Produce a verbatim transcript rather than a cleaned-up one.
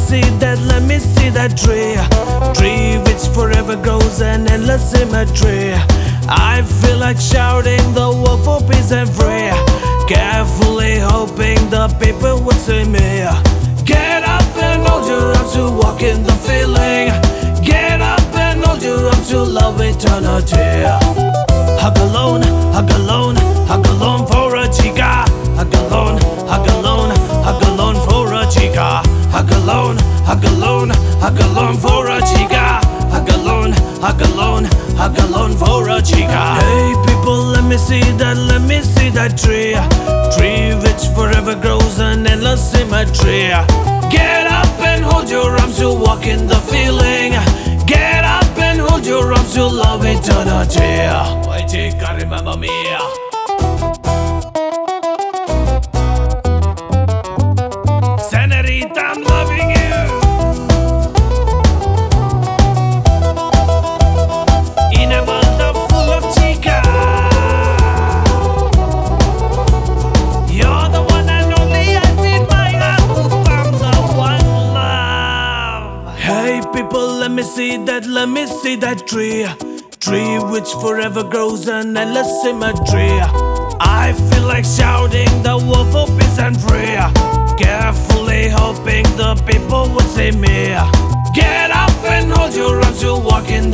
see that, let me see that tree. Tree which forever grows an endless symmetry. I feel like shouting the word for peace and free. Carefully hoping the people would see me. Get up and hold your arms to walk in the feeling. Get up and hold your arms to love eternity. Hug alone, hug alone, hug alone for a chica. Hug alone, hug alone, hug alone for a chica. Hug alone, hug alone, hug alone for a chica. Hug alone, hug alone, hug alone for a chica. Hey people, let me see that, let me see that tree. Tree which forever grows an endless symmetry. Get up and hold your arms to walk in the feeling. Get up and hold your arms to love eternity. Why chica, remember me? Senorita, I'm loving you. In a world full of chica, you're the one and only. I feed my heart to find the one love. Hey people, let me see that, let me see that tree. Tree which forever grows an endless symmetry. I feel like shouting the word for peace and free. Carefully hoping the people would see me. Get up and hold your arms to walk in